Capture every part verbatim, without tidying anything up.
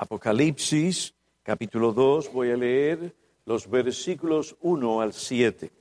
Apocalipsis, capítulo dos, voy a leer los versículos uno al siete.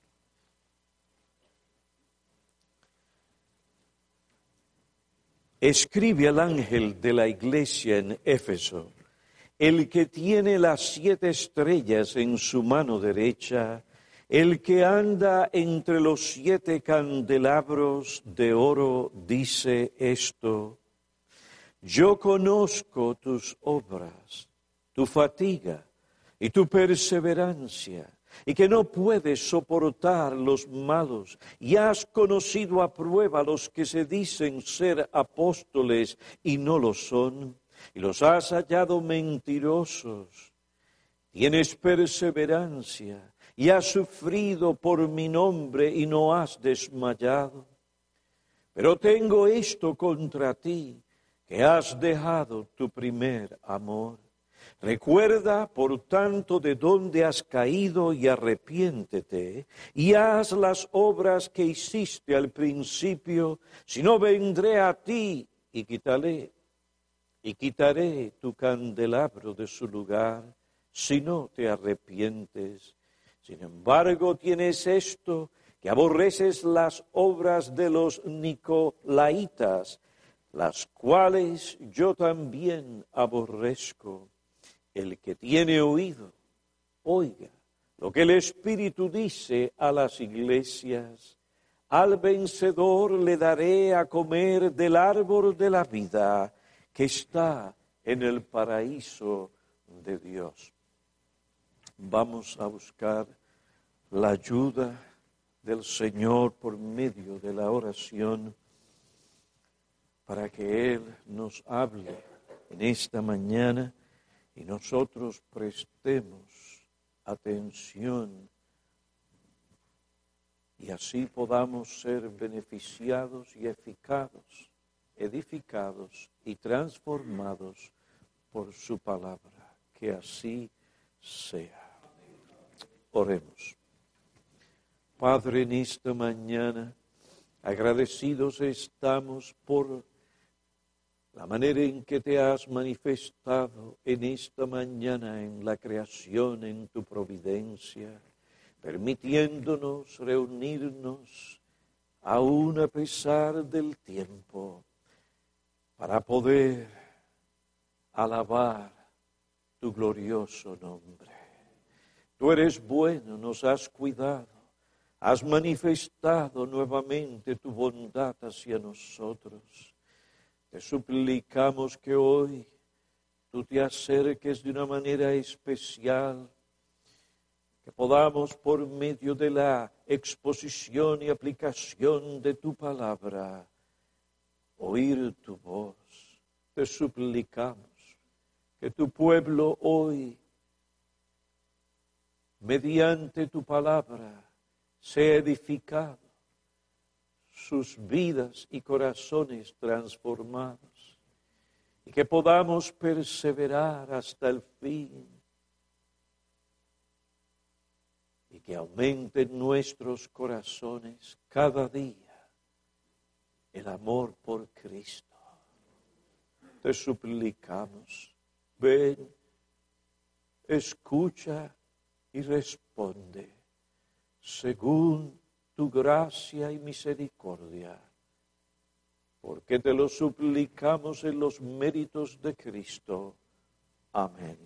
Escribe al ángel de la iglesia en Éfeso, el que tiene las siete estrellas en su mano derecha, el que anda entre los siete candelabros de oro, dice esto: yo conozco tus obras, tu fatiga y tu perseverancia, y que no puedes soportar los malos, y has conocido a prueba los que se dicen ser apóstoles y no lo son, y los has hallado mentirosos. Tienes perseverancia y has sufrido por mi nombre y no has desmayado. Pero tengo esto contra ti, que has dejado tu primer amor. Recuerda, por tanto, de dónde has caído y arrepiéntete, y haz las obras que hiciste al principio, si no vendré a ti y quitaré, y quitaré tu candelabro de su lugar, si no te arrepientes. Sin embargo, tienes esto, que aborreces las obras de los nicolaitas, las cuales yo también aborrezco. El que tiene oído, oiga lo que el Espíritu dice a las iglesias. Al vencedor le daré a comer del árbol de la vida que está en el paraíso de Dios. Vamos a buscar la ayuda del Señor por medio de la oración para que Él nos hable en esta mañana y nosotros prestemos atención y así podamos ser beneficiados y edificados, edificados y transformados por su palabra. Que así sea. Oremos. Padre, en esta mañana, agradecidos estamos por la manera en que te has manifestado en esta mañana en la creación, en tu providencia, permitiéndonos reunirnos aún a pesar del tiempo para poder alabar tu glorioso nombre. Tú eres bueno, nos has cuidado, has manifestado nuevamente tu bondad hacia nosotros. Te suplicamos que hoy tú te acerques de una manera especial, que podamos por medio de la exposición y aplicación de tu palabra oír tu voz. Te suplicamos que tu pueblo hoy, mediante tu palabra, sea edificado, sus vidas y corazones transformados, y que podamos perseverar hasta el fin, y que aumente en nuestros corazones cada día el amor por Cristo. Te suplicamos, ven, escucha y responde, según tu gracia y misericordia, porque te lo suplicamos en los méritos de Cristo. Amén.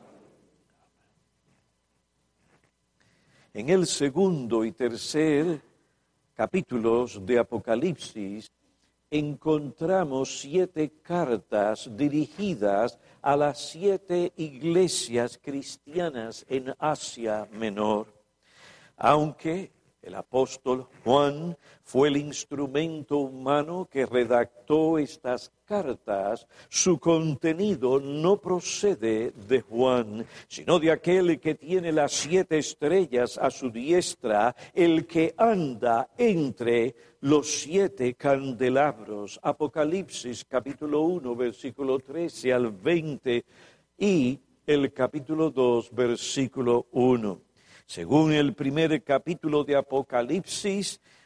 En el segundo y tercer capítulos de Apocalipsis encontramos siete cartas dirigidas a las siete iglesias cristianas en Asia Menor. Aunque el apóstol Juan fue el instrumento humano que redactó estas cartas, su contenido no procede de Juan, sino de aquel que tiene las siete estrellas a su diestra, el que anda entre los siete candelabros. Apocalipsis capítulo uno, versículo trece al veinte y el capítulo dos, versículo uno. Según el primer capítulo de Apocalipsis,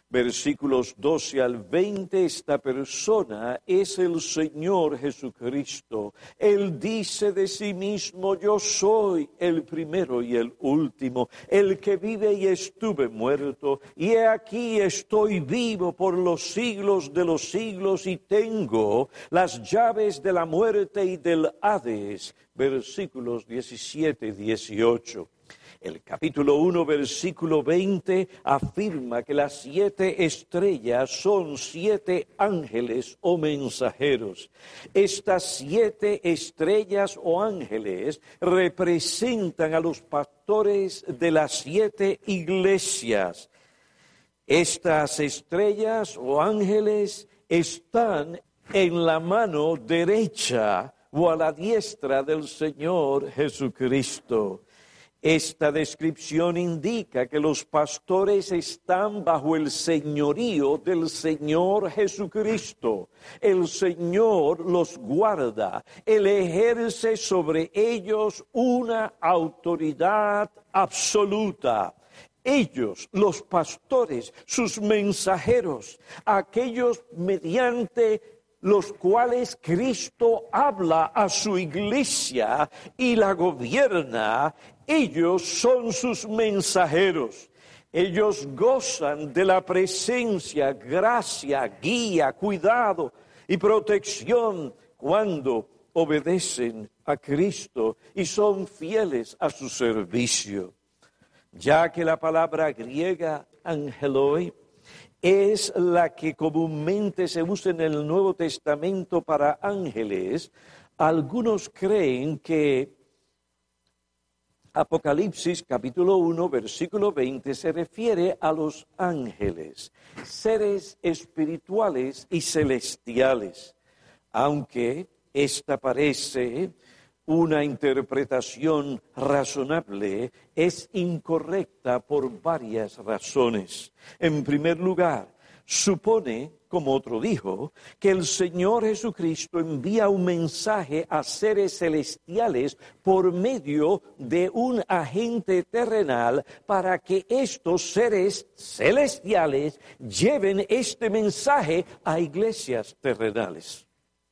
versículos doce al veinte, esta persona es el Señor Jesucristo. Él dice de sí mismo: yo soy el primero y el último, el que vive y estuve muerto, y he aquí estoy vivo por los siglos de los siglos, y tengo las llaves de la muerte y del Hades. Versículos diecisiete y dieciocho. El capítulo uno, versículo veinte, afirma que las siete estrellas son siete ángeles o mensajeros. Estas siete estrellas o ángeles representan a los pastores de las siete iglesias. Estas estrellas o ángeles están en la mano derecha o a la diestra del Señor Jesucristo. Esta descripción indica que los pastores están bajo el señorío del Señor Jesucristo. El Señor los guarda. Él ejerce sobre ellos una autoridad absoluta. Ellos, los pastores, sus mensajeros, aquellos mediante los cuales Cristo habla a su iglesia y la gobierna, ellos son sus mensajeros. Ellos gozan de la presencia, gracia, guía, cuidado y protección cuando obedecen a Cristo y son fieles a su servicio. Ya que la palabra griega angeloi es la que comúnmente se usa en el Nuevo Testamento para ángeles, algunos creen que Apocalipsis capítulo uno, versículo veinte, se refiere a los ángeles, seres espirituales y celestiales, aunque esta parece una interpretación razonable, es incorrecta por varias razones. En primer lugar, supone, como otro dijo, que el Señor Jesucristo envía un mensaje a seres celestiales por medio de un agente terrenal para que estos seres celestiales lleven este mensaje a iglesias terrenales.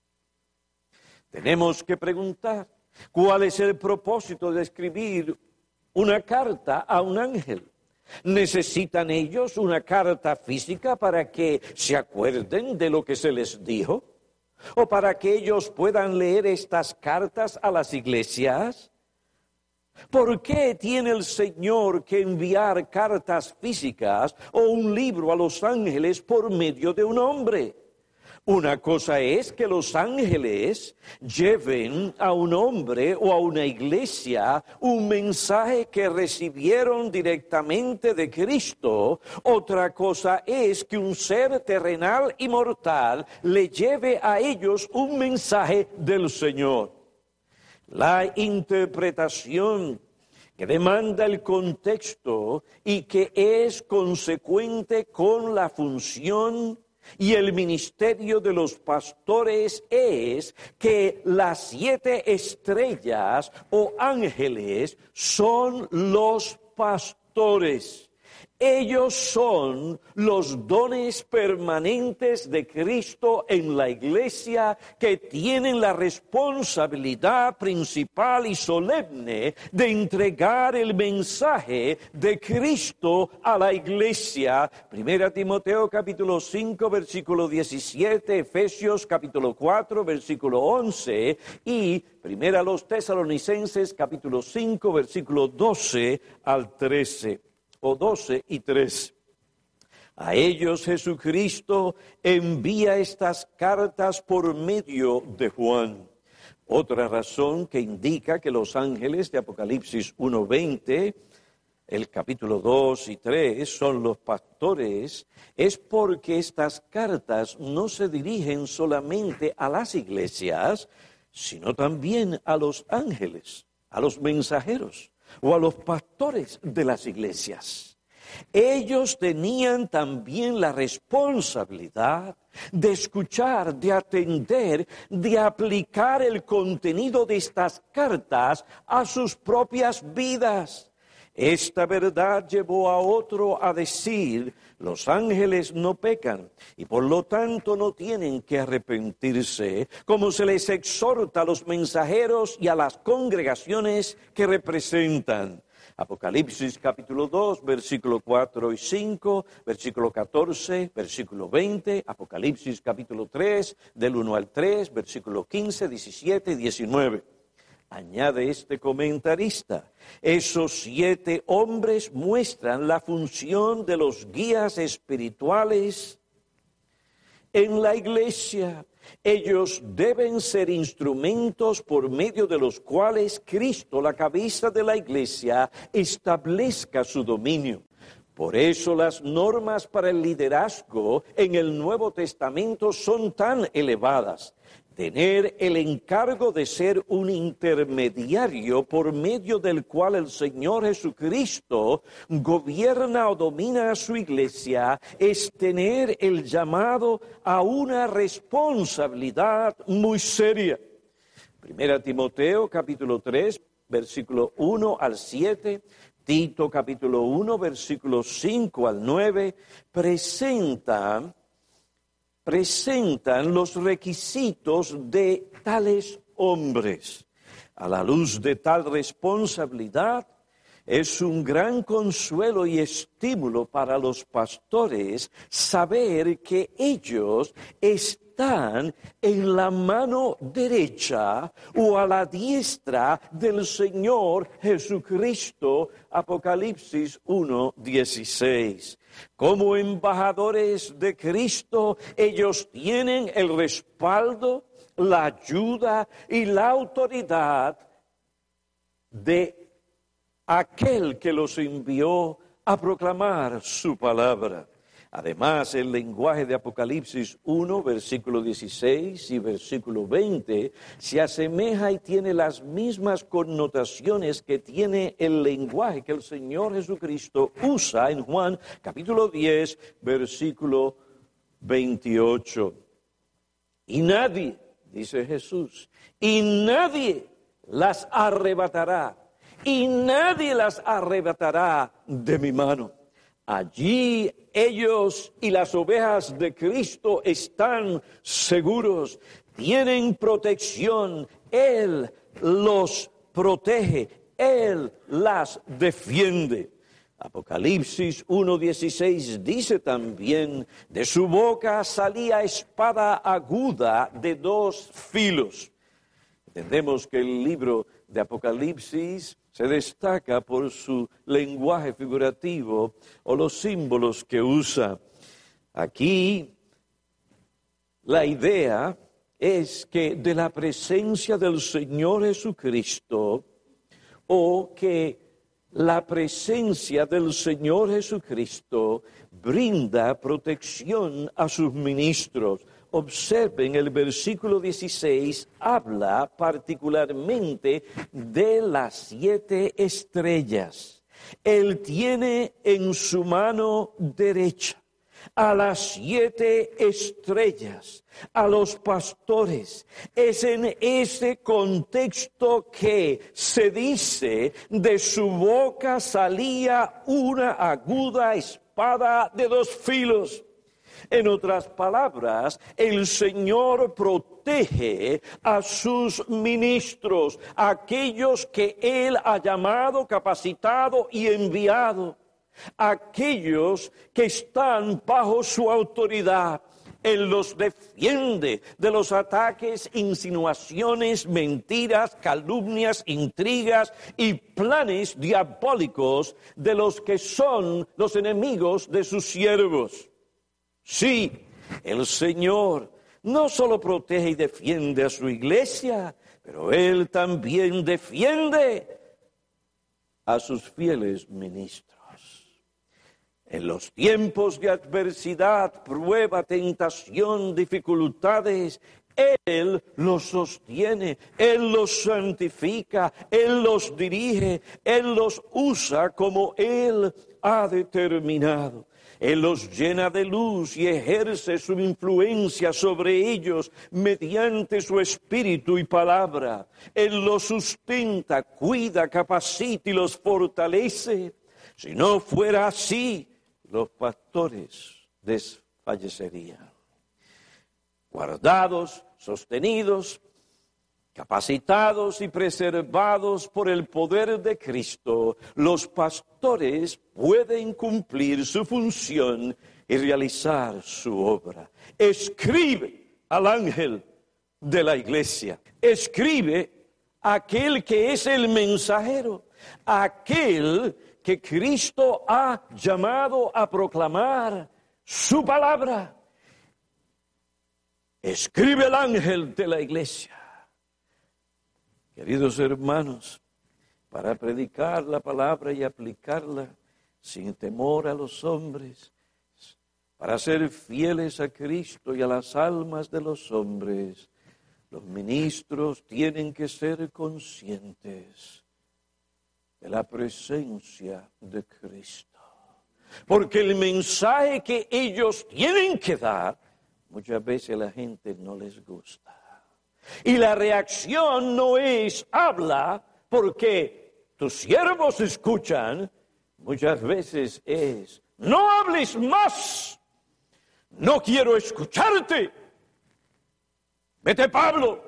Tenemos que preguntar, ¿cuál es el propósito de escribir una carta a un ángel? ¿Necesitan ellos una carta física para que se acuerden de lo que se les dijo? ¿O para que ellos puedan leer estas cartas a las iglesias? ¿Por qué tiene el Señor que enviar cartas físicas o un libro a los ángeles por medio de un hombre? Una cosa es que los ángeles lleven a un hombre o a una iglesia un mensaje que recibieron directamente de Cristo. Otra cosa es que un ser terrenal y mortal le lleve a ellos un mensaje del Señor. La interpretación que demanda el contexto y que es consecuente con la función y el ministerio de los pastores es que las siete estrellas o ángeles son los pastores. Ellos son los dones permanentes de Cristo en la iglesia que tienen la responsabilidad principal y solemne de entregar el mensaje de Cristo a la iglesia. Primera Timoteo capítulo cinco versículo diecisiete, Efesios capítulo cuatro versículo once y Primera los Tesalonicenses capítulo cinco versículo doce al trece. O doce y trece. A ellos Jesucristo envía estas cartas por medio de Juan. Otra razón que indica que los ángeles de Apocalipsis uno veinte, el capítulo dos y tres, son los pastores, es porque estas cartas no se dirigen solamente a las iglesias, sino también a los ángeles, a los mensajeros o a los pastores de las iglesias. Ellos tenían también la responsabilidad de escuchar, de atender, de aplicar el contenido de estas cartas a sus propias vidas. Esta verdad llevó a otro a decir, los ángeles no pecan y por lo tanto no tienen que arrepentirse, como se les exhorta a los mensajeros y a las congregaciones que representan. Apocalipsis capítulo dos, versículo cuatro y cinco, versículo catorce, versículo veinte, Apocalipsis capítulo tres, del uno al tres, versículo quince, diecisiete y diecinueve. Añade este comentarista, esos siete hombres muestran la función de los guías espirituales en la iglesia. Ellos deben ser instrumentos por medio de los cuales Cristo, la cabeza de la iglesia, establezca su dominio. Por eso las normas para el liderazgo en el Nuevo Testamento son tan elevadas. Tener el encargo de ser un intermediario por medio del cual el Señor Jesucristo gobierna o domina a su iglesia es tener el llamado a una responsabilidad muy seria. Primera Timoteo capítulo tres, versículo uno al siete, Tito capítulo uno, versículos cinco al nueve, presenta... presentan los requisitos de tales hombres. A la luz de tal responsabilidad, es un gran consuelo y estímulo para los pastores saber que ellos están en la mano derecha o a la diestra del Señor Jesucristo. Apocalipsis uno, dieciséis. Como embajadores de Cristo, ellos tienen el respaldo, la ayuda y la autoridad de aquel que los envió a proclamar su palabra. Además, el lenguaje de Apocalipsis uno, versículo dieciséis y versículo veinte, se asemeja y tiene las mismas connotaciones que tiene el lenguaje que el Señor Jesucristo usa en Juan capítulo diez, versículo veintiocho. Y nadie, dice Jesús, y nadie las arrebatará, y nadie las arrebatará de mi mano. Allí ellos y las ovejas de Cristo están seguros, tienen protección, Él los protege, Él las defiende. Apocalipsis uno dieciséis dice también, de su boca salía espada aguda de dos filos. Entendemos que el libro de Apocalipsis se destaca por su lenguaje figurativo o los símbolos que usa. Aquí la idea es que de la presencia del Señor Jesucristo o que la presencia del Señor Jesucristo brinda protección a sus ministros. Observen, el versículo dieciséis habla particularmente de las siete estrellas. Él tiene en su mano derecha a las siete estrellas, a los pastores. Es en ese contexto que se dice, de su boca salía una aguda espada de dos filos. En otras palabras, el Señor protege a sus ministros, a aquellos que Él ha llamado, capacitado y enviado, aquellos que están bajo su autoridad. Él los defiende de los ataques, insinuaciones, mentiras, calumnias, intrigas y planes diabólicos de los que son los enemigos de sus siervos. Sí, el Señor no solo protege y defiende a su iglesia, pero Él también defiende a sus fieles ministros. En los tiempos de adversidad, prueba, tentación, dificultades, Él los sostiene, Él los santifica, Él los dirige, Él los usa como Él ha determinado. Él los llena de luz y ejerce su influencia sobre ellos mediante su espíritu y palabra. Él los sustenta, cuida, capacita y los fortalece. Si no fuera así, los pastores desfallecerían. Guardados, sostenidos, capacitados y preservados por el poder de Cristo, los pastores pueden cumplir su función y realizar su obra. Escribe al ángel de la iglesia. Escribe a aquel que es el mensajero, aquel que Cristo ha llamado a proclamar su palabra. Escribe al ángel de la iglesia. Queridos hermanos, para predicar la palabra y aplicarla sin temor a los hombres, para ser fieles a Cristo y a las almas de los hombres, los ministros tienen que ser conscientes de la presencia de Cristo. Porque el mensaje que ellos tienen que dar, muchas veces a la gente no les gusta. Y la reacción no es habla porque tus siervos escuchan, muchas veces es no hables más, no quiero escucharte, vete Pablo,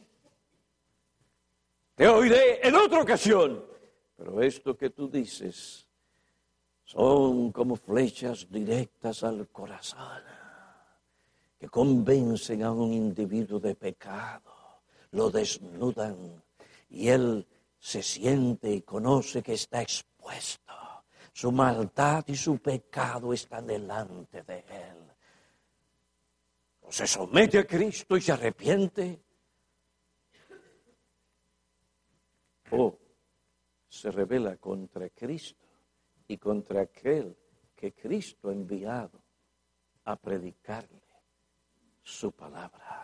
te oiré en otra ocasión. Pero esto que tú dices son como flechas directas al corazón que convencen a un individuo de pecado, lo desnudan y él se siente y conoce que está expuesto. Su maldad y su pecado están delante de él. O se somete a Cristo y se arrepiente, o se rebela contra Cristo y contra aquel que Cristo ha enviado a predicarle su palabra.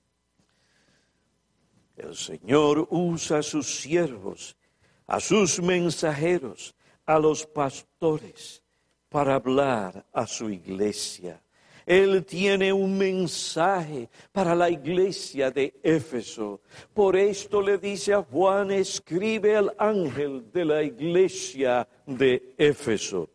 El Señor usa a sus siervos, a sus mensajeros, a los pastores, para hablar a su iglesia. Él tiene un mensaje para la iglesia de Éfeso. Por esto le dice a Juan, escribe al ángel de la iglesia de Éfeso.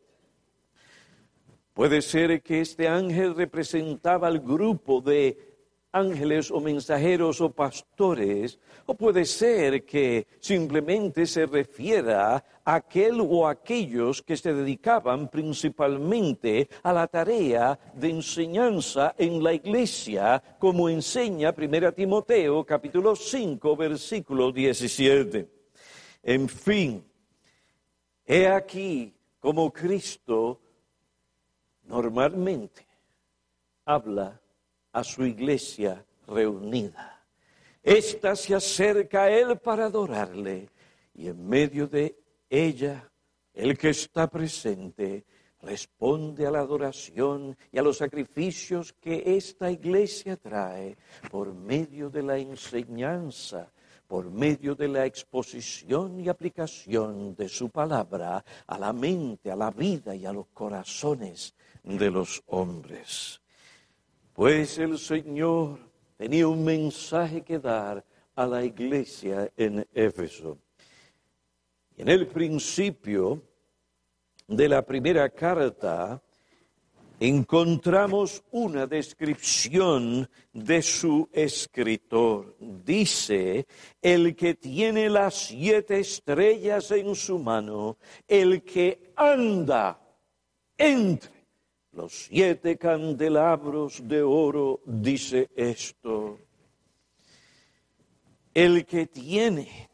Puede ser que este ángel representaba al grupo de ángeles o mensajeros o pastores, o puede ser que simplemente se refiera a aquel o aquellos que se dedicaban principalmente a la tarea de enseñanza en la iglesia, como enseña primera Timoteo capítulo cinco, versículo diecisiete. En fin, he aquí como Cristo normalmente habla a su iglesia reunida. Esta se acerca a él para adorarle, y en medio de ella, el que está presente responde a la adoración y a los sacrificios que esta iglesia trae por medio de la enseñanza, por medio de la exposición y aplicación de su palabra a la mente, a la vida y a los corazones de los hombres. Pues el Señor tenía un mensaje que dar a la iglesia en Éfeso. Y en el principio de la primera carta encontramos una descripción de su escritor. Dice, el que tiene las siete estrellas en su mano, el que anda entre los siete candelabros de oro, dice esto. El que tiene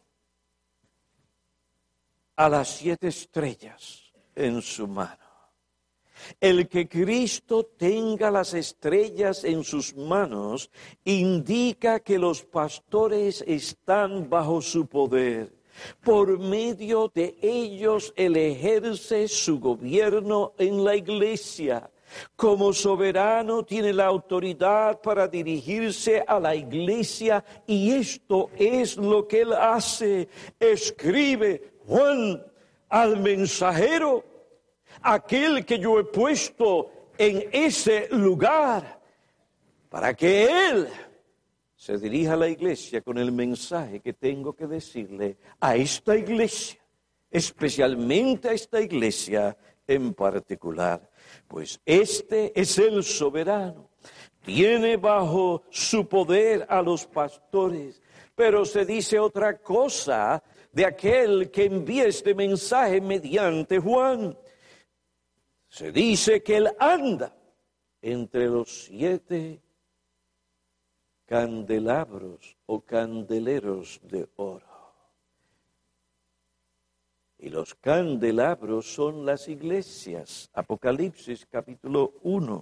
a las siete estrellas en su mano. El que Cristo tenga las estrellas en sus manos indica que los pastores están bajo su poder. Por medio de ellos Él ejerce su gobierno en la iglesia. Como soberano tiene la autoridad para dirigirse a la iglesia y esto es lo que Él hace. Escribe Juan al mensajero, aquel que yo he puesto en ese lugar para que Él se dirija a la iglesia con el mensaje que tengo que decirle a esta iglesia, especialmente a esta iglesia en particular. Pues este es el soberano, tiene bajo su poder a los pastores, pero se dice otra cosa de aquel que envía este mensaje mediante Juan. Se dice que él anda entre los siete candelabros o candeleros de oro. Y los candelabros son las iglesias. Apocalipsis capítulo uno.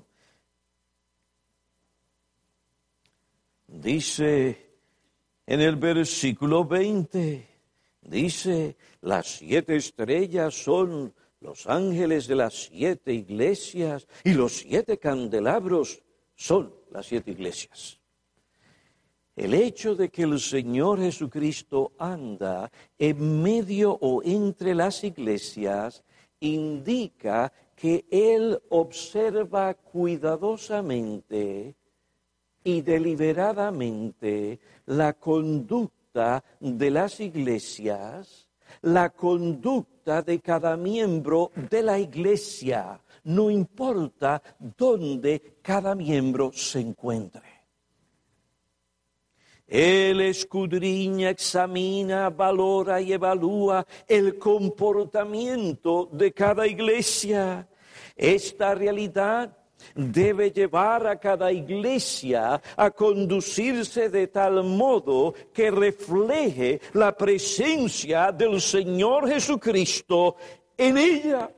Dice en el versículo veinte, dice, las siete estrellas son los ángeles de las siete iglesias y los siete candelabros son las siete iglesias. El hecho de que el Señor Jesucristo anda en medio o entre las iglesias indica que Él observa cuidadosamente y deliberadamente la conducta de las iglesias, la conducta de cada miembro de la iglesia, no importa dónde cada miembro se encuentre. Él escudriña, examina, valora y evalúa el comportamiento de cada iglesia. Esta realidad debe llevar a cada iglesia a conducirse de tal modo que refleje la presencia del Señor Jesucristo en ella.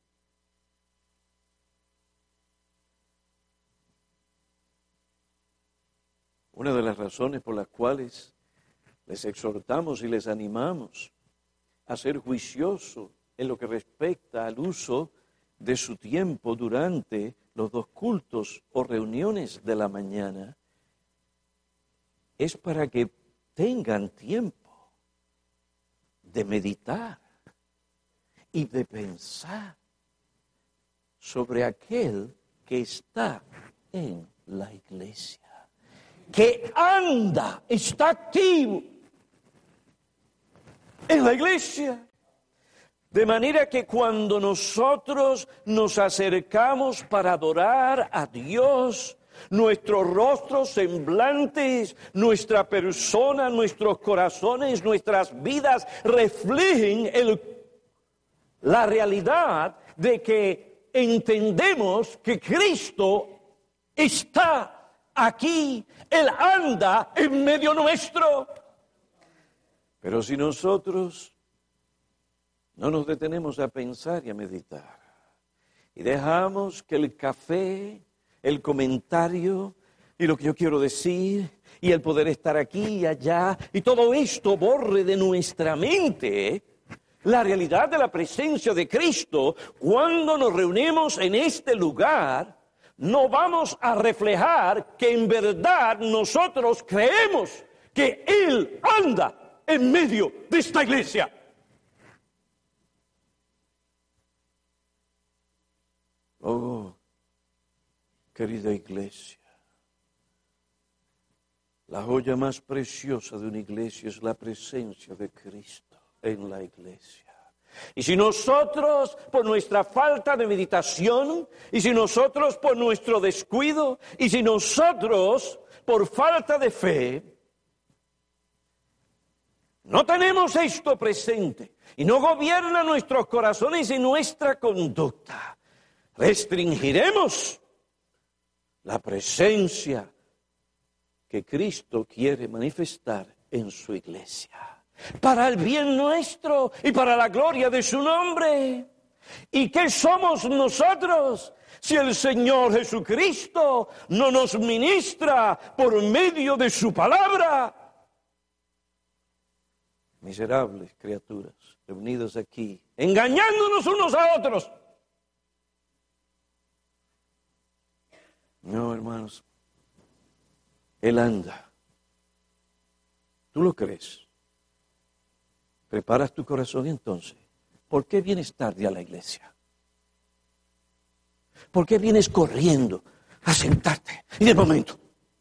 Una de las razones por las cuales les exhortamos y les animamos a ser juiciosos en lo que respecta al uso de su tiempo durante los dos cultos o reuniones de la mañana es para que tengan tiempo de meditar y de pensar sobre aquel que está en la iglesia, que anda, está activo en la iglesia. De manera que cuando nosotros nos acercamos para adorar a Dios, nuestros rostros, semblantes, nuestra persona, nuestros corazones, nuestras vidas reflejen el, la realidad de que entendemos que Cristo está aquí, Él anda en medio nuestro. Pero si nosotros no nos detenemos a pensar y a meditar, y dejamos que el café, el comentario, y lo que yo quiero decir, y el poder estar aquí y allá, y todo esto borre de nuestra mente la realidad de la presencia de Cristo, cuando nos reunimos en este lugar, no vamos a reflejar que en verdad nosotros creemos que Él anda en medio de esta iglesia. Oh, querida iglesia, la joya más preciosa de una iglesia es la presencia de Cristo en la iglesia. Y si nosotros, por nuestra falta de meditación, y si nosotros por nuestro descuido, y si nosotros por falta de fe, no tenemos esto presente, y no gobierna nuestros corazones y nuestra conducta, restringiremos la presencia que Cristo quiere manifestar en su iglesia, para el bien nuestro y para la gloria de su nombre. ¿Y qué somos nosotros si el Señor Jesucristo no nos ministra por medio de su palabra? Miserables criaturas reunidas aquí, engañándonos unos a otros. No, hermanos, Él anda. ¿Tú lo crees? ¿Preparas tu corazón entonces? ¿Por qué vienes tarde a la iglesia? ¿Por qué vienes corriendo a sentarte? Y de momento.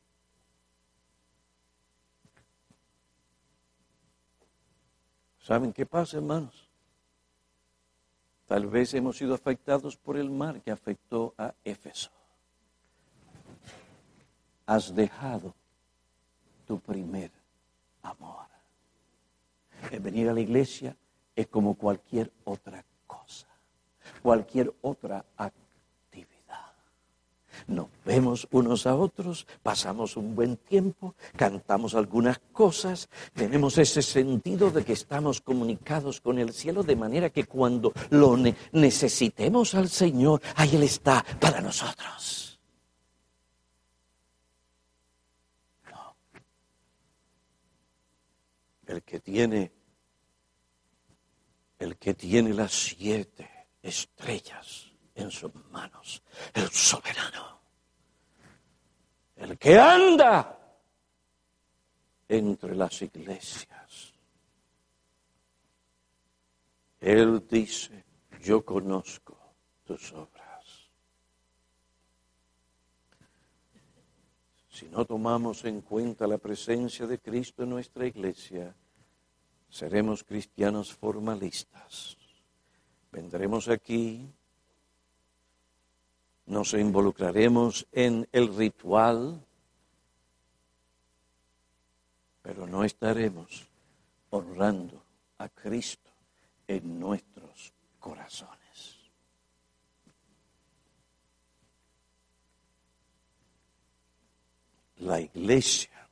¿Saben qué pasa, hermanos? Tal vez hemos sido afectados por el mal que afectó a Éfeso. Has dejado tu primer amor. El venir a la iglesia es como cualquier otra cosa, cualquier otra actividad. Nos vemos unos a otros, pasamos un buen tiempo, cantamos algunas cosas, tenemos ese sentido de que estamos comunicados con el cielo, de manera que cuando lo ne- necesitemos al Señor, ahí Él está para nosotros. No. El que tiene, el que tiene las siete estrellas en sus manos, el soberano, el que anda entre las iglesias. Él dice, yo conozco tus obras. Si no tomamos en cuenta la presencia de Cristo en nuestra iglesia, seremos cristianos formalistas. Vendremos aquí, nos involucraremos en el ritual, pero no estaremos honrando a Cristo en nuestros corazones. La iglesia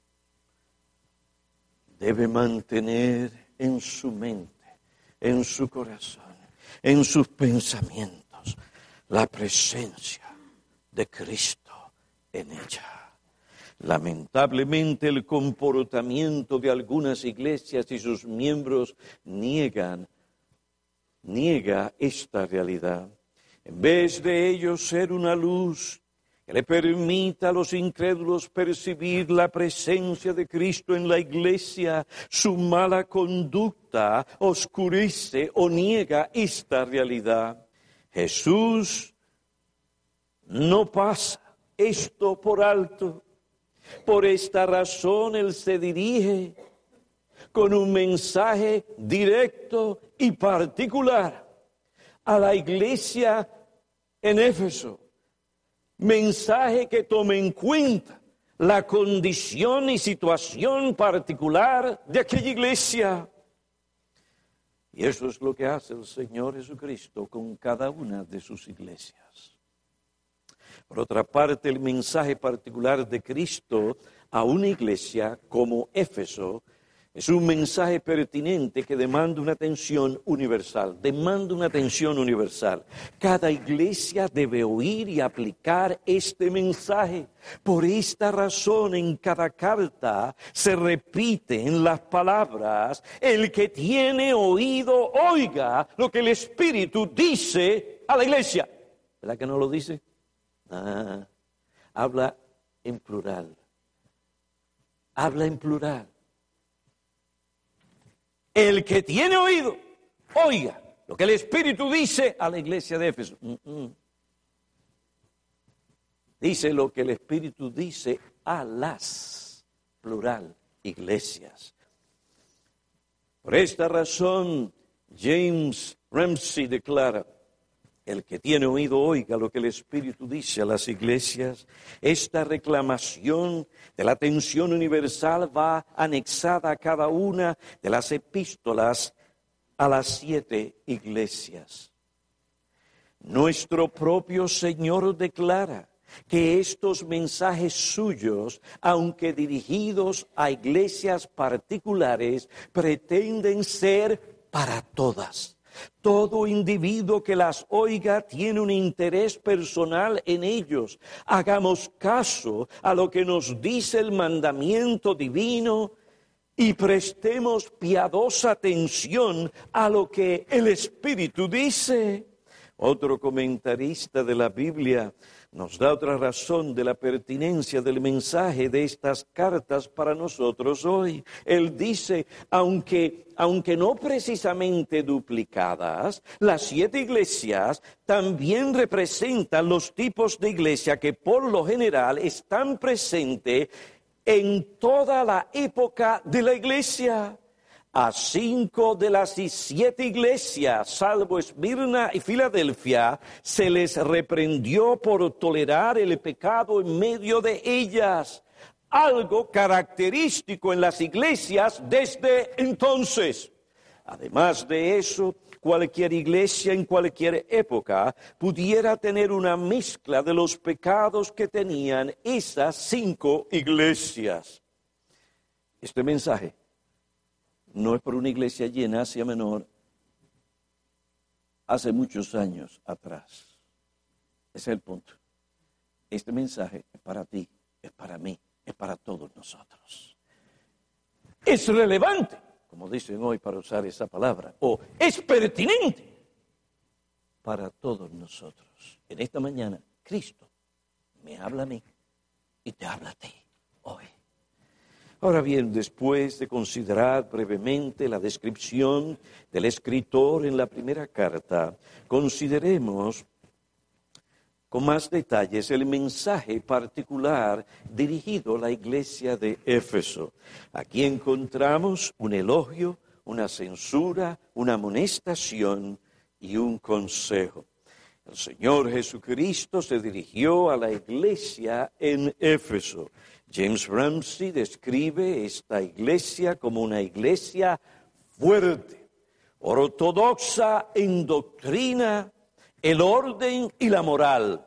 debe mantener en su mente, en su corazón, en sus pensamientos, la presencia de Cristo en ella. Lamentablemente el comportamiento de algunas iglesias y sus miembros niegan, niega esta realidad. En vez de ello ser una luz que le permita a los incrédulos percibir la presencia de Cristo en la iglesia, su mala conducta oscurece o niega esta realidad. Jesús no pasa esto por alto. Por esta razón Él se dirige con un mensaje directo y particular a la iglesia en Éfeso. Mensaje que tome en cuenta la condición y situación particular de aquella iglesia. Y eso es lo que hace el Señor Jesucristo con cada una de sus iglesias. Por otra parte, el mensaje particular de Cristo a una iglesia como Éfeso es un mensaje pertinente que demanda una atención universal, demanda una atención universal. Cada iglesia debe oír y aplicar este mensaje. Por esta razón, en cada carta se repiten las palabras, el que tiene oído, oiga lo que el Espíritu dice a la iglesia. ¿Verdad que no lo dice? Ah, habla en plural. Habla en plural. El que tiene oído, oiga lo que el Espíritu dice a la iglesia de Éfeso. Mm-mm. Dice lo que el Espíritu dice a las, plural, iglesias. Por esta razón, James Ramsey declara, el que tiene oído oiga lo que el Espíritu dice a las iglesias. Esta reclamación de la atención universal va anexada a cada una de las epístolas a las siete iglesias. Nuestro propio Señor declara que estos mensajes suyos, aunque dirigidos a iglesias particulares, pretenden ser para todas. Todo individuo que las oiga tiene un interés personal en ellos. Hagamos caso a lo que nos dice el mandamiento divino y prestemos piadosa atención a lo que el Espíritu dice. Otro comentarista de la Biblia nos da otra razón de la pertinencia del mensaje de estas cartas para nosotros hoy. Él dice, aunque, aunque no precisamente duplicadas, las siete iglesias también representan los tipos de iglesia que por lo general están presentes en toda la época de la iglesia. A cinco de las siete iglesias, salvo Esmirna y Filadelfia, se les reprendió por tolerar el pecado en medio de ellas, algo característico en las iglesias desde entonces. Además de eso, cualquier iglesia en cualquier época pudiera tener una mezcla de los pecados que tenían esas cinco iglesias. Este mensaje no es por una iglesia llena en Asia Menor hace muchos años atrás. Ese es el punto. Este mensaje es para ti, es para mí, es para todos nosotros. Es relevante, como dicen hoy para usar esa palabra, o es pertinente para todos nosotros. En esta mañana, Cristo me habla a mí y te habla a ti hoy. Ahora bien, después de considerar brevemente la descripción del escritor en la primera carta, consideremos con más detalles el mensaje particular dirigido a la iglesia de Éfeso. Aquí encontramos un elogio, una censura, una amonestación y un consejo. El Señor Jesucristo se dirigió a la iglesia en Éfeso. James Ramsey describe esta iglesia como una iglesia fuerte, ortodoxa en doctrina, el orden y la moral,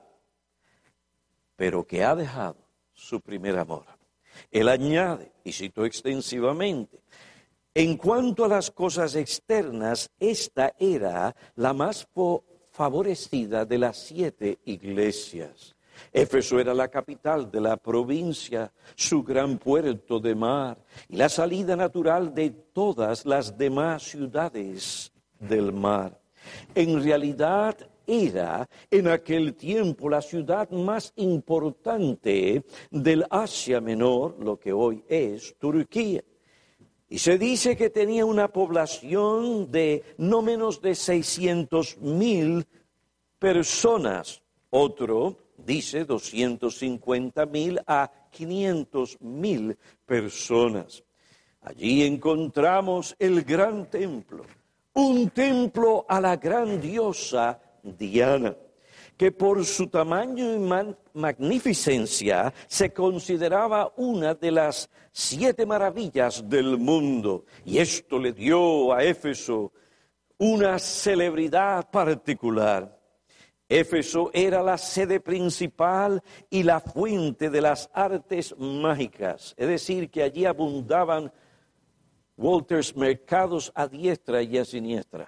pero que ha dejado su primer amor. Él añade, y cito extensivamente, en cuanto a las cosas externas, esta era la más favorecida de las siete iglesias. Éfeso era la capital de la provincia, su gran puerto de mar y la salida natural de todas las demás ciudades del mar. En realidad era en aquel tiempo la ciudad más importante del Asia Menor, lo que hoy es Turquía. Y se dice que tenía una población de no menos de seiscientos mil personas. Otro dice doscientos cincuenta mil a quinientos mil personas. Allí encontramos el gran templo, un templo a la gran diosa Diana, que por su tamaño y man- magnificencia se consideraba una de las siete maravillas del mundo. Y esto le dio a Éfeso una celebridad particular. Éfeso era la sede principal y la fuente de las artes mágicas, es decir, que allí abundaban Walters mercados a diestra y a siniestra.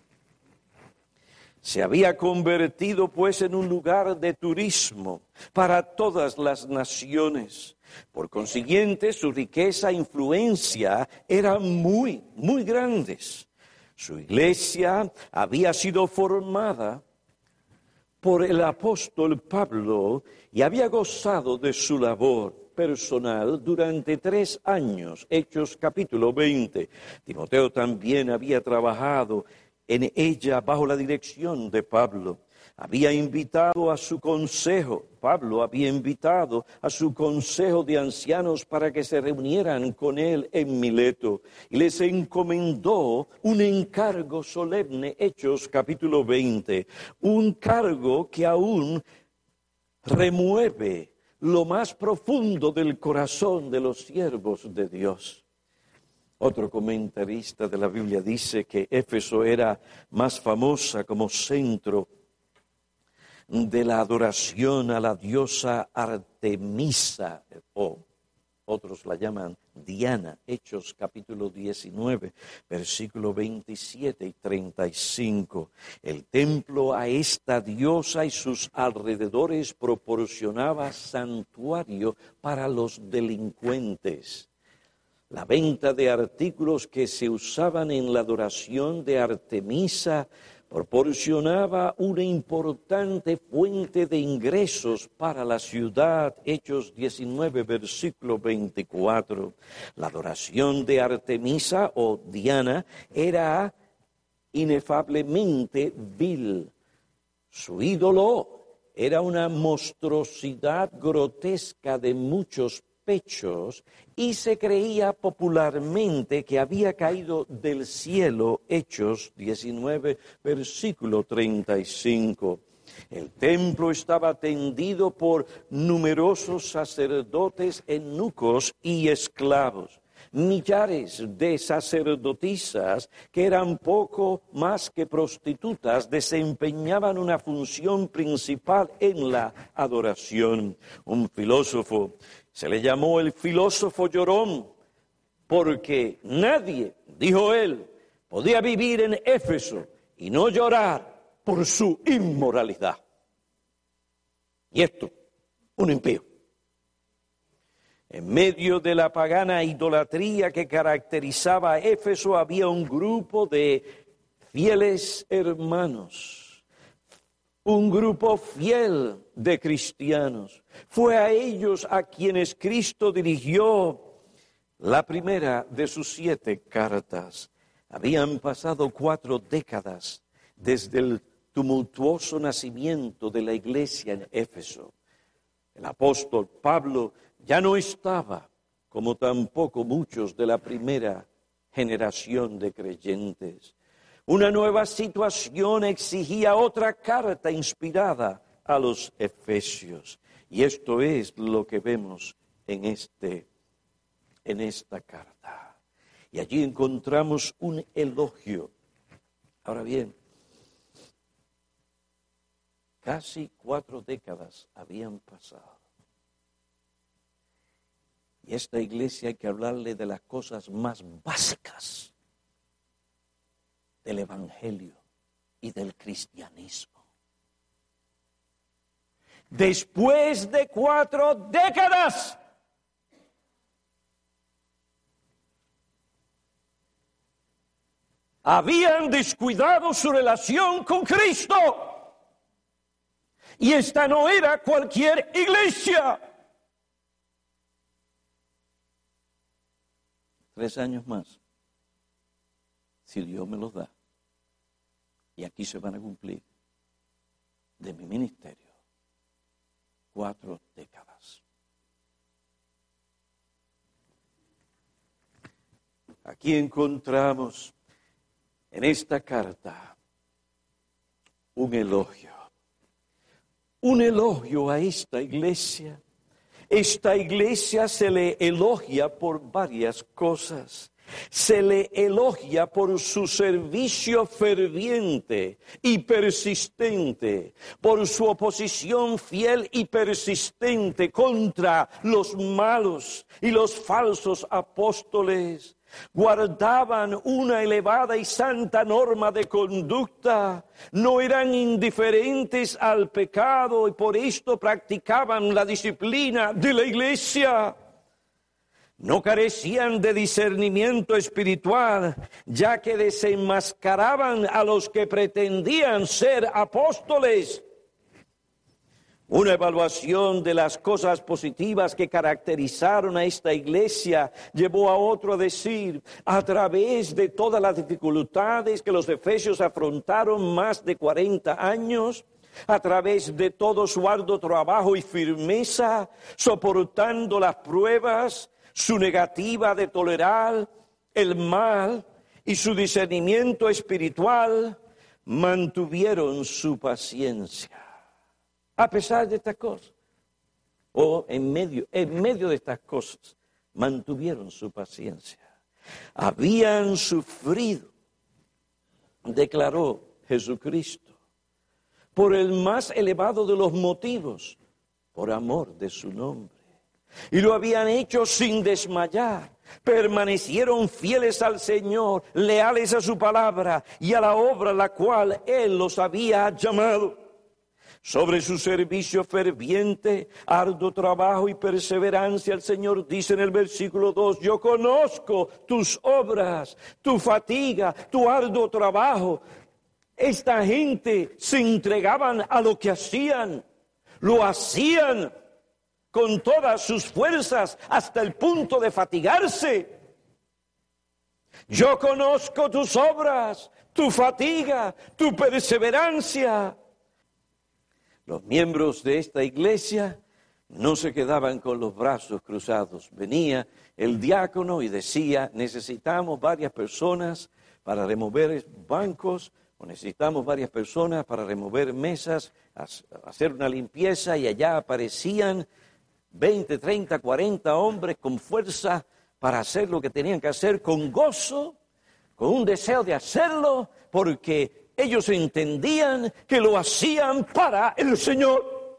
Se había convertido pues en un lugar de turismo para todas las naciones. Por consiguiente, su riqueza e influencia eran muy, muy grandes. Su iglesia había sido formada por el apóstol Pablo y había gozado de su labor personal durante tres años, Hechos capítulo veinte. Timoteo también había trabajado en ella bajo la dirección de Pablo. Había invitado a su consejo, Pablo había invitado a su consejo de ancianos para que se reunieran con él en Mileto y les encomendó un encargo solemne, Hechos capítulo veinte, un cargo que aún remueve lo más profundo del corazón de los siervos de Dios. Otro comentarista de la Biblia dice que Éfeso era más famosa como centro de la adoración a la diosa Artemisa, o otros la llaman Diana, Hechos capítulo diecinueve, versículo veintisiete y treinta y cinco. El templo a esta diosa y sus alrededores proporcionaba santuario para los delincuentes. La venta de artículos que se usaban en la adoración de Artemisa proporcionaba una importante fuente de ingresos para la ciudad. Hechos diecinueve, versículo veinticuatro. La adoración de Artemisa o Diana era inefablemente vil. Su ídolo era una monstruosidad grotesca de muchos pechos y se creía popularmente que había caído del cielo. Hechos diecinueve, versículo treinta y cinco. El templo estaba atendido por numerosos sacerdotes, eunucos y esclavos. Millares de sacerdotisas, que eran poco más que prostitutas, desempeñaban una función principal en la adoración. Un filósofo, se le llamó el filósofo llorón, porque nadie, dijo él, podía vivir en Éfeso y no llorar por su inmoralidad. Y esto, un impío. En medio de la pagana idolatría que caracterizaba a Éfeso había un grupo de fieles hermanos, un grupo fiel de cristianos. Fue a ellos a quienes Cristo dirigió la primera de sus siete cartas. Habían pasado cuatro décadas desde el tumultuoso nacimiento de la iglesia en Éfeso. El apóstol Pablo ya no estaba, como tampoco muchos de la primera generación de creyentes. Una nueva situación exigía otra carta inspirada a los efesios. Y esto es lo que vemos en, este, en esta carta. Y allí encontramos un elogio. Ahora bien, casi cuatro décadas habían pasado. Y esta iglesia hay que hablarle de las cosas más básicas del evangelio y del cristianismo. Después de cuatro décadas, habían descuidado su relación con Cristo. Y esta no era cualquier iglesia. Tres años más, si Dios me los da, y aquí se van a cumplir, de mi ministerio, cuatro décadas. Aquí encontramos en esta carta un elogio, un elogio a esta iglesia. Esta iglesia se le elogia por varias cosas. Se le elogia por su servicio ferviente y persistente, por su oposición fiel y persistente contra los malos y los falsos apóstoles. Guardaban una elevada y santa norma de conducta, no eran indiferentes al pecado y por esto practicaban la disciplina de la iglesia. No carecían de discernimiento espiritual, ya que desenmascaraban a los que pretendían ser apóstoles. Una evaluación de las cosas positivas que caracterizaron a esta iglesia llevó a otro a decir, a través de todas las dificultades que los efesios afrontaron más de cuarenta años, a través de todo su arduo trabajo y firmeza, soportando las pruebas, su negativa de tolerar el mal y su discernimiento espiritual, mantuvieron su paciencia. A pesar de estas cosas, o en medio, en medio de estas cosas, mantuvieron su paciencia. Habían sufrido, declaró Jesucristo, por el más elevado de los motivos, por amor de su nombre. Y lo habían hecho sin desmayar. Permanecieron fieles al Señor, leales a su palabra y a la obra a la cual Él los había llamado. Sobre su servicio ferviente, arduo trabajo y perseverancia, el Señor dice en el versículo dos, yo conozco tus obras, tu fatiga, tu arduo trabajo, Esta gente se entregaban a lo que hacían, lo hacían con todas sus fuerzas hasta el punto de fatigarse. Yo conozco tus obras, tu fatiga, tu perseverancia. Los miembros de esta iglesia no se quedaban con los brazos cruzados. Venía el diácono y decía, necesitamos varias personas para remover bancos, o necesitamos varias personas para remover mesas, hacer una limpieza, y allá aparecían veinte, treinta, cuarenta hombres con fuerza para hacer lo que tenían que hacer, con gozo, con un deseo de hacerlo, porque ellos entendían que lo hacían para el Señor.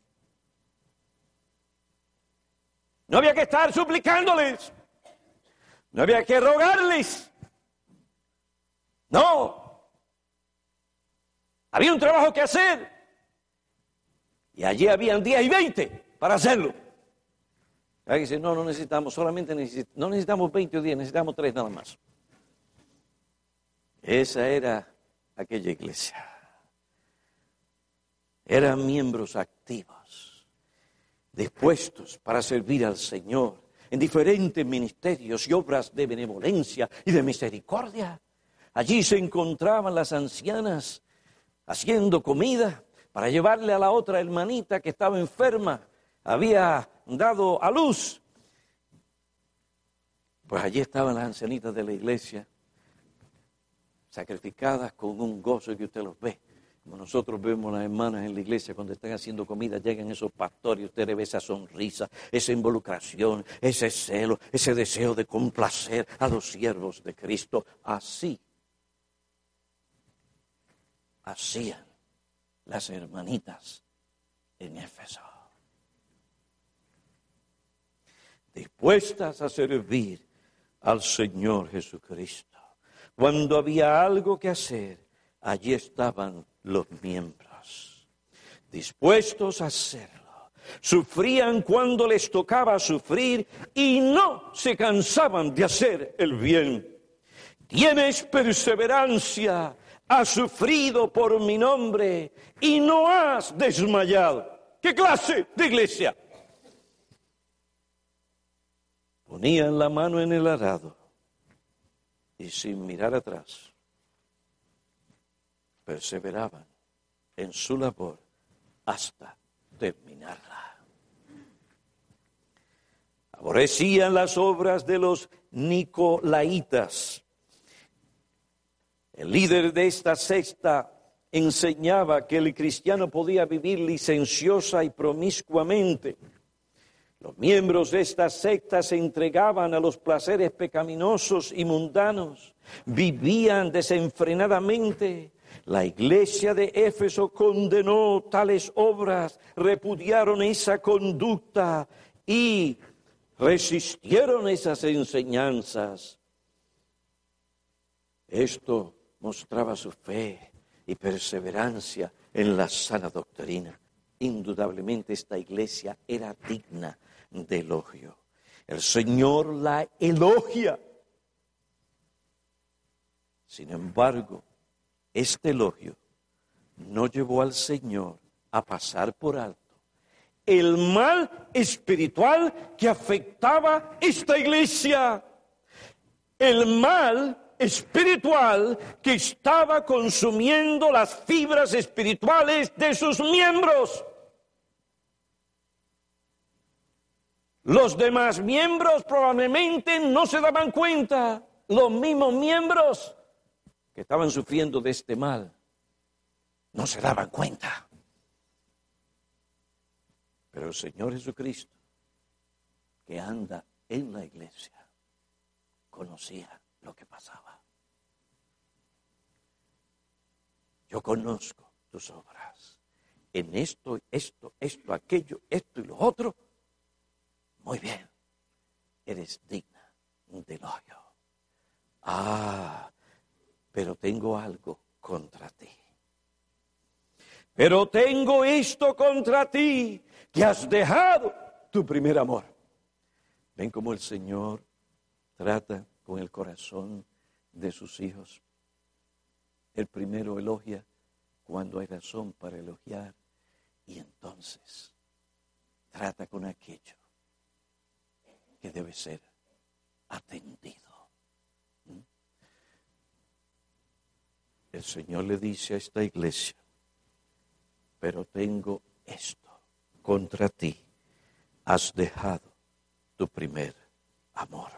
No había que estar suplicándoles, no había que rogarles, no. Había un trabajo que hacer, y allí habían diez y veinte para hacerlo. Hay que decir, no, no necesitamos, solamente necesitamos, no necesitamos veinte o diez, necesitamos tres nada más. Esa era aquella iglesia. Eran miembros activos, dispuestos para servir al Señor en diferentes ministerios y obras de benevolencia y de misericordia. Allí se encontraban las ancianas haciendo comida para llevarle a la otra hermanita que estaba enferma, había dado a luz. Pues allí estaban las ancianitas de la iglesia, sacrificadas con un gozo que usted los ve. Como nosotros vemos las hermanas en la iglesia cuando están haciendo comida, llegan esos pastores y usted ve esa sonrisa, esa involucración, ese celo, ese deseo de complacer a los siervos de Cristo. Así hacían las hermanitas en Éfeso, dispuestas a servir al Señor Jesucristo. Cuando había algo que hacer, allí estaban los miembros, dispuestos a hacerlo. Sufrían cuando les tocaba sufrir y no se cansaban de hacer el bien. Tienes perseverancia, has sufrido por mi nombre y no has desmayado. ¿Qué clase de iglesia? Ponían la mano en el arado y sin mirar atrás, perseveraban en su labor hasta terminarla. Aborrecían las obras de los nicolaitas. El líder de esta secta enseñaba que el cristiano podía vivir licenciosa y promiscuamente. Los miembros de esta secta se entregaban a los placeres pecaminosos y mundanos, vivían desenfrenadamente. La iglesia de Éfeso condenó tales obras, repudiaron esa conducta y resistieron esas enseñanzas. Esto mostraba su fe y perseverancia en la sana doctrina. Indudablemente esta iglesia era digna de elogio. El Señor la elogia. Sin embargo, este elogio no llevó al Señor a pasar por alto el mal espiritual que afectaba esta iglesia. El mal espiritual que estaba consumiendo las fibras espirituales de sus miembros. Los demás miembros probablemente no se daban cuenta. Los mismos miembros que estaban sufriendo de este mal no se daban cuenta. Pero el Señor Jesucristo, que anda en la iglesia, conocía lo que pasaba. Yo conozco tus obras. En esto, esto, esto, aquello, esto y lo otro. Muy bien. Eres digna de elogio. Ah, pero tengo algo contra ti. Pero tengo esto contra ti, que has dejado tu primer amor. Ven cómo el Señor trata con el corazón de sus hijos. El primero elogia cuando hay razón para elogiar y entonces trata con aquello que debe ser atendido. ¿Mm? El Señor le dice a esta iglesia, pero tengo esto contra ti, has dejado tu primer amor.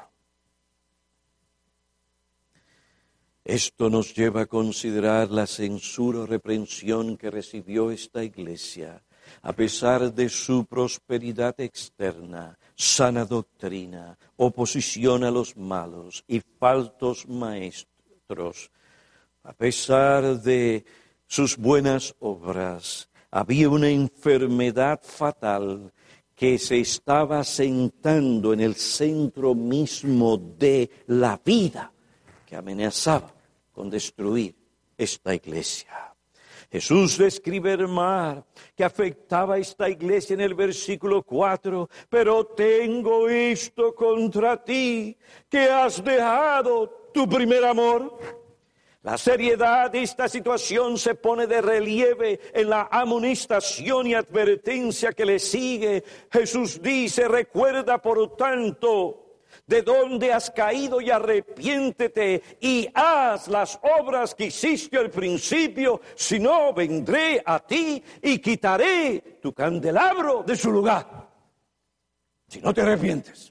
Esto nos lleva a considerar la censura o reprensión que recibió esta iglesia, a pesar de su prosperidad externa, sana doctrina, oposición a los malos y faltos maestros. A pesar de sus buenas obras, había una enfermedad fatal que se estaba sentando en el centro mismo de la vida, que amenazaba con destruir esta iglesia. Jesús describe el mal que afectaba a esta iglesia en el versículo cuatro, pero tengo esto contra ti, que has dejado tu primer amor. La seriedad de esta situación se pone de relieve en la amonestación y advertencia que le sigue. Jesús dice, recuerda por tanto de dónde has caído y arrepiéntete y haz las obras que hiciste al principio, si no vendré a ti y quitaré tu candelabro de su lugar. Si no te arrepientes.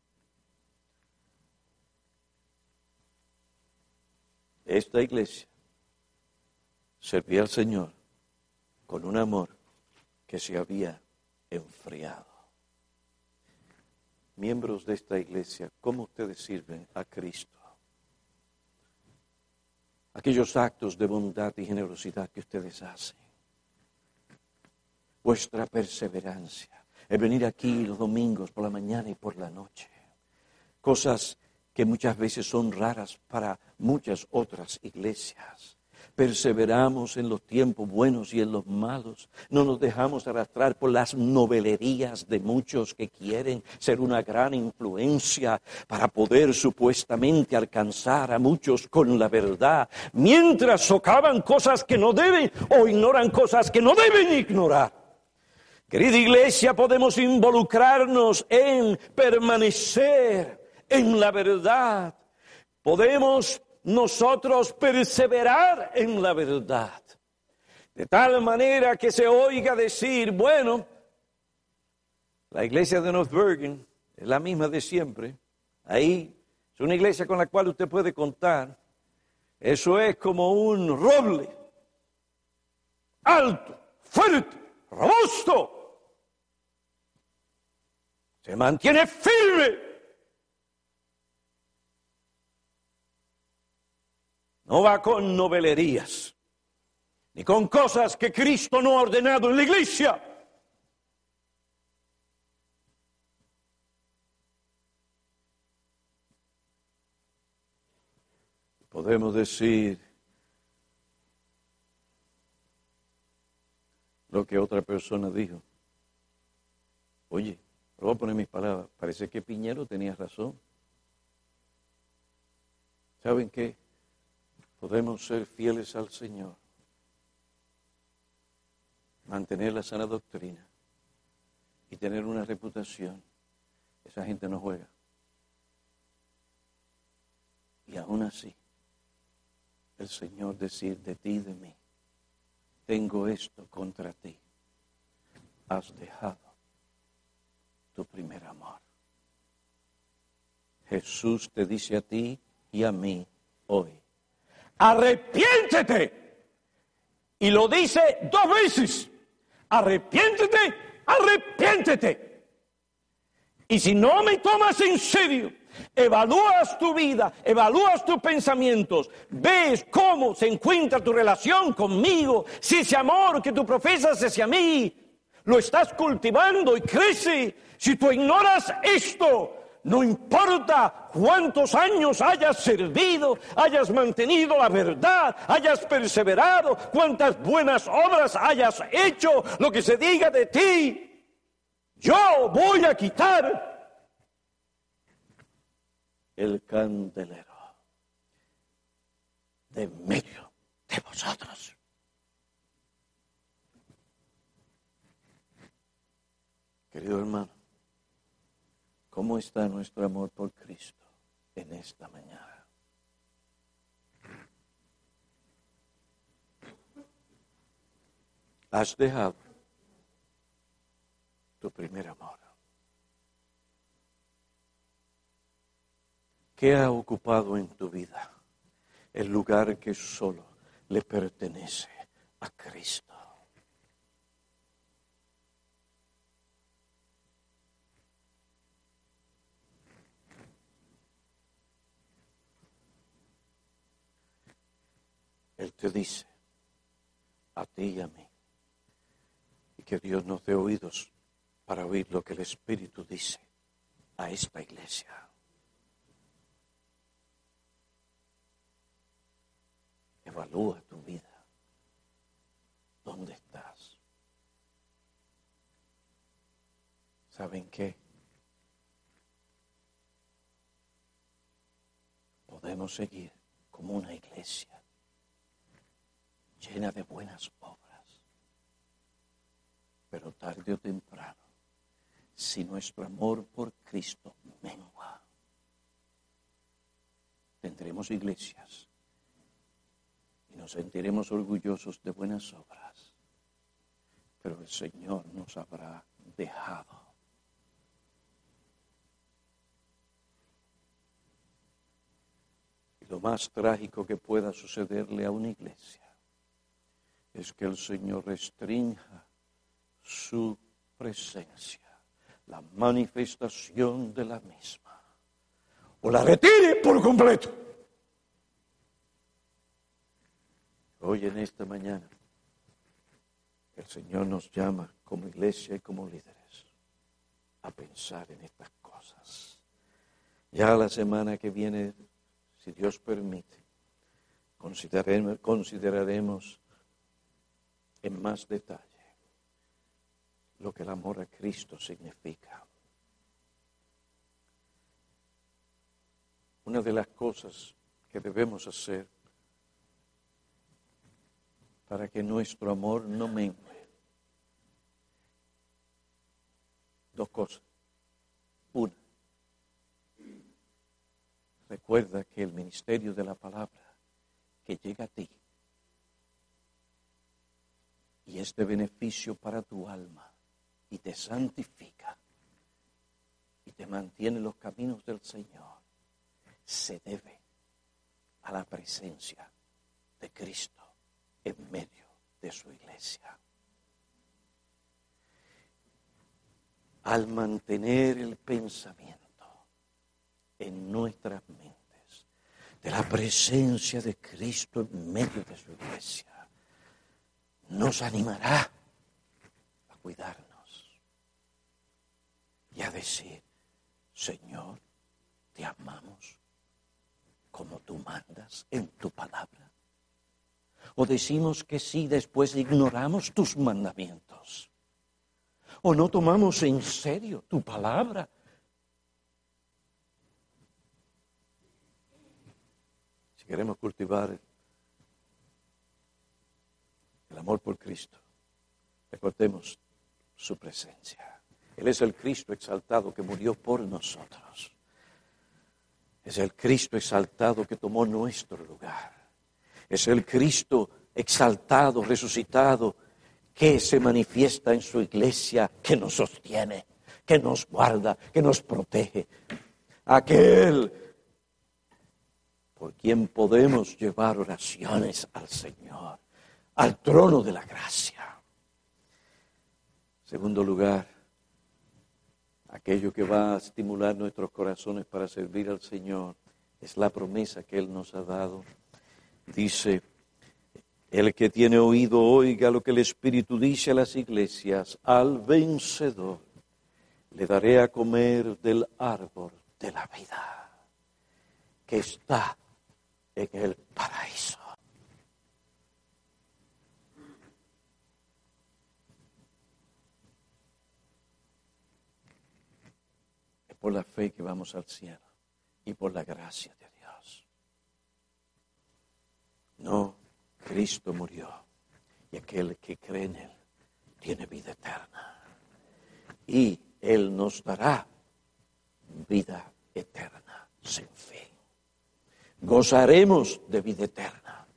Esta iglesia servía al Señor con un amor que se había enfriado. Miembros de esta iglesia, ¿cómo ustedes sirven a Cristo? Aquellos actos de bondad y generosidad que ustedes hacen. Vuestra perseverancia, el venir aquí los domingos por la mañana y por la noche. Cosas que muchas veces son raras para muchas otras iglesias. Perseveramos en los tiempos buenos y en los malos. No nos dejamos arrastrar por las novelerías de muchos que quieren ser una gran influencia para poder supuestamente alcanzar a muchos con la verdad, mientras socavan cosas que no deben o ignoran cosas que no deben ignorar. Querida iglesia, podemos involucrarnos en permanecer en la verdad. Podemos nosotros perseverar en la verdad. De tal manera que se oiga decir, bueno, la iglesia de North Bergen es la misma de siempre. Ahí es una iglesia con la cual usted puede contar. Eso es como un roble. Alto, fuerte, robusto. Se mantiene firme. No va con novelerías, ni con cosas que Cristo no ha ordenado en la iglesia. Podemos decir lo que otra persona dijo. Oye, voy a poner mis palabras, parece que Piñero tenía razón. ¿Saben qué? Podemos ser fieles al Señor, mantener la sana doctrina y tener una reputación. Esa gente no juega. Y aún así, el Señor decir de ti y de mí, tengo esto contra ti. Has dejado tu primer amor. Jesús te dice a ti y a mí hoy, arrepiéntete. Y lo dice dos veces. Arrepiéntete, arrepiéntete. Y si no me tomas en serio, evalúas tu vida, evalúas tus pensamientos, ves cómo se encuentra tu relación conmigo, si ese amor que tú profesas hacia mí, lo estás cultivando y crece. Si tú ignoras esto, no importa cuántos años hayas servido, hayas mantenido la verdad, hayas perseverado, cuántas buenas obras hayas hecho, lo que se diga de ti, yo voy a quitar el candelero de medio de vosotros. Querido hermano, ¿cómo está nuestro amor por Cristo en esta mañana? ¿Has dejado tu primer amor? ¿Qué ha ocupado en tu vida el lugar que solo le pertenece a Cristo? Él te dice, a ti y a mí, y que Dios nos dé oídos para oír lo que el Espíritu dice a esta iglesia. Evalúa tu vida. ¿Dónde estás? ¿Saben qué? Podemos seguir como una iglesia llena de buenas obras, pero tarde o temprano, si nuestro amor por Cristo mengua, tendremos iglesias y nos sentiremos orgullosos de buenas obras, pero el Señor nos habrá dejado. Y lo más trágico que pueda sucederle a una iglesia es que el Señor restrinja su presencia, la manifestación de la misma, o la retire por completo. Hoy en esta mañana, el Señor nos llama como iglesia y como líderes a pensar en estas cosas. Ya la semana que viene, si Dios permite, consideraremos, consideraremos en más detalle lo que el amor a Cristo significa. Una de las cosas que debemos hacer para que nuestro amor no mengue, dos cosas. Una, recuerda que el ministerio de la palabra que llega a ti y es de beneficio para tu alma y te santifica y te mantiene en los caminos del Señor, se debe a la presencia de Cristo en medio de su iglesia. Al mantener el pensamiento en nuestras mentes de la presencia de Cristo en medio de su iglesia, nos animará a cuidarnos y a decir, Señor, te amamos como tú mandas en tu palabra. O decimos que sí, después ignoramos tus mandamientos. O no tomamos en serio tu palabra. Si queremos cultivar el amor por Cristo, recordemos su presencia. Él es el Cristo exaltado que murió por nosotros. Es el Cristo exaltado que tomó nuestro lugar. Es el Cristo exaltado, resucitado, que se manifiesta en su iglesia, que nos sostiene, que nos guarda, que nos protege. Aquel por quien podemos llevar oraciones al Señor, al trono de la gracia. Segundo lugar, aquello que va a estimular nuestros corazones para servir al Señor es la promesa que Él nos ha dado. Dice, el que tiene oído oiga lo que el Espíritu dice a las iglesias, al vencedor le daré a comer del árbol de la vida que está en el paraíso. Es por la fe que vamos al cielo y por la gracia de Dios. No Cristo murió y aquel que cree en Él tiene vida eterna. Y Él nos dará vida eterna sin fin. Gozaremos de vida eterna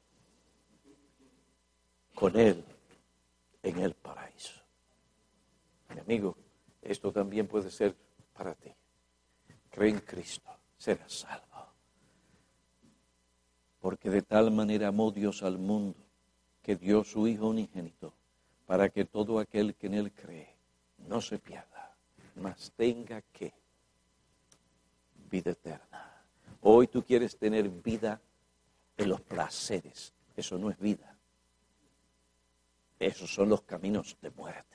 con Él en el paraíso. Mi amigo, esto también puede ser para ti. Cree en Cristo, serás salvo. Porque de tal manera amó Dios al mundo, que dio su Hijo unigénito, para que todo aquel que en Él cree no se pierda, mas tenga que vida eterna. Hoy tú quieres tener vida en los placeres. Eso no es vida. Esos son los caminos de muerte.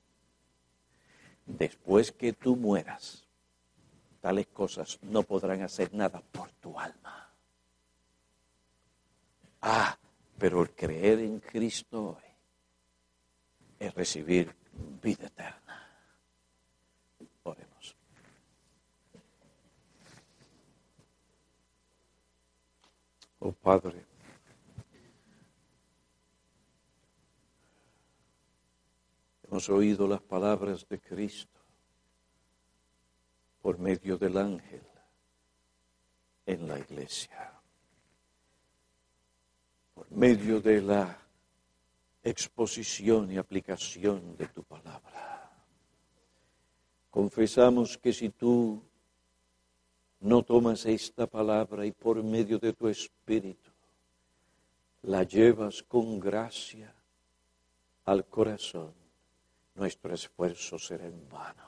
Después que tú mueras, tales cosas no podrán hacer nada por tu alma. Ah, pero el creer en Cristo hoy es recibir vida eterna. Oremos. Oh Padre, hemos oído las palabras de Cristo por medio del ángel en la iglesia, por medio de la exposición y aplicación de tu palabra. Confesamos que si tú no tomas esta palabra y por medio de tu Espíritu la llevas con gracia al corazón, nuestro esfuerzo será en vano.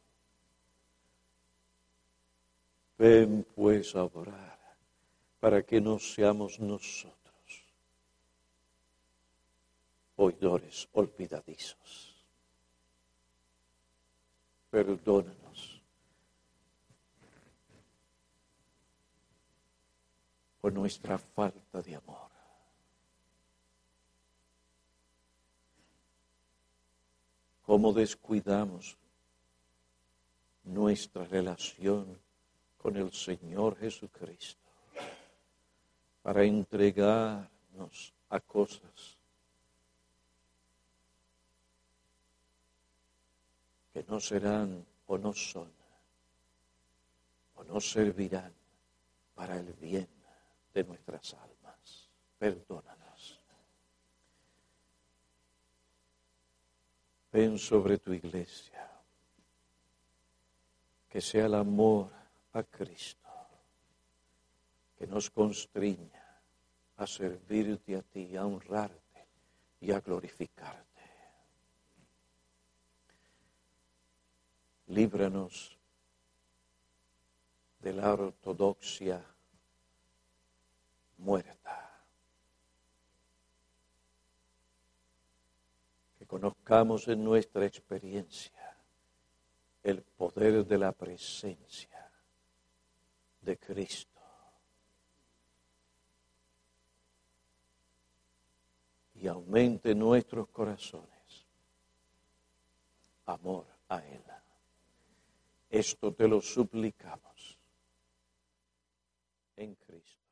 Ven pues a orar para que no seamos nosotros oidores olvidadizos. Perdónanos por nuestra falta de amor. Cómo descuidamos nuestra relación con el Señor Jesucristo para entregarnos a cosas que no serán o no son o no servirán para el bien de nuestras almas. Perdónanos. Ven sobre tu iglesia, que sea el amor a Cristo que nos constriña a servirte a ti, a honrarte y a glorificarte. Líbranos de la ortodoxia muerta. Que conozcamos en nuestra experiencia el poder de la presencia de Cristo. Y aumente en nuestros corazones amor a Él. Esto te lo suplicamos en Cristo.